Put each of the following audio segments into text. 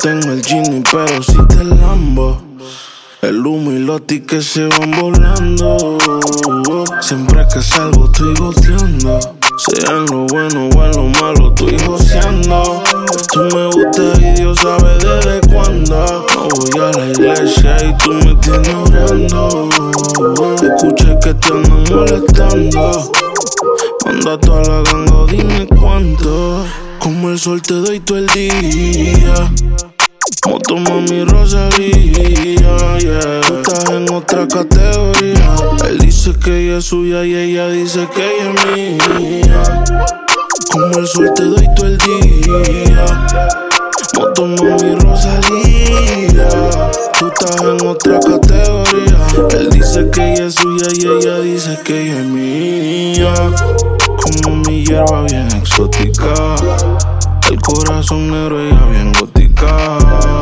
tengo el Gini, pero si te lambo. El humo y los tickets se van volando. Siempre que salgo estoy goteando. Sea en lo bueno o en lo malo estoy joseando. Tú me gustas y Dios sabe desde cuándo. No voy a la iglesia y tú me tienes orando. Escuché que te andan molestando. Manda toda la ganga, dime cuánto. Como el sol te doy todo el día. Moto mami Rosalía, yeah. Tú estás en otra categoría. Él dice que ella es suya y ella dice que ella es mía. Como el sol te doy todo el día. Moto mami Rosalía. Tú estás en otra categoría. Él dice que ella es suya y ella dice que ella es mía. Como mi hierba bien exótica. El corazón negro, ella bien gótica.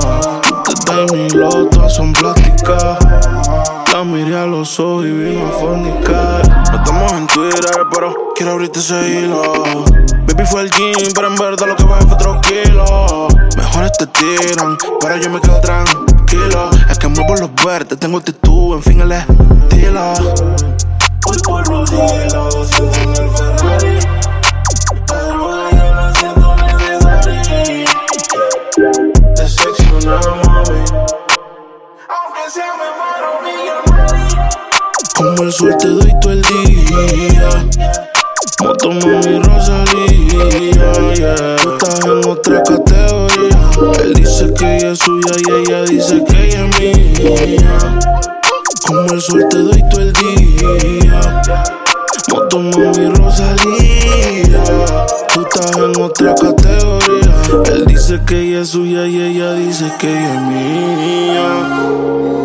Te y lo todas son plásticas. La miré a los ojos y vino a fornicar. No estamos en Twitter, pero quiero abrirte ese hilo. Baby fue el gym, pero en verdad lo que bajé fue otro kilo. Mejores te tiran, pero yo me quedo tranquilo. Es que muevo los verdes, tengo actitud, en fin el estilo. Voy por los hilos, siento en el Ferrari. La droga ya la siento necesaria. Te seccionamos, mami. Aunque sea me muero millonario. Como el sol te doy todo el día. Moto mami Rosalía, yeah. Tú estás en otra categoría. Él dice que ella es suya y ella dice que ella es mía. Como el sol te doy todo el día. Moto mami Rosalía. Tú estás en otra categoría. Él dice que ella es suya y ella dice que ella es mía.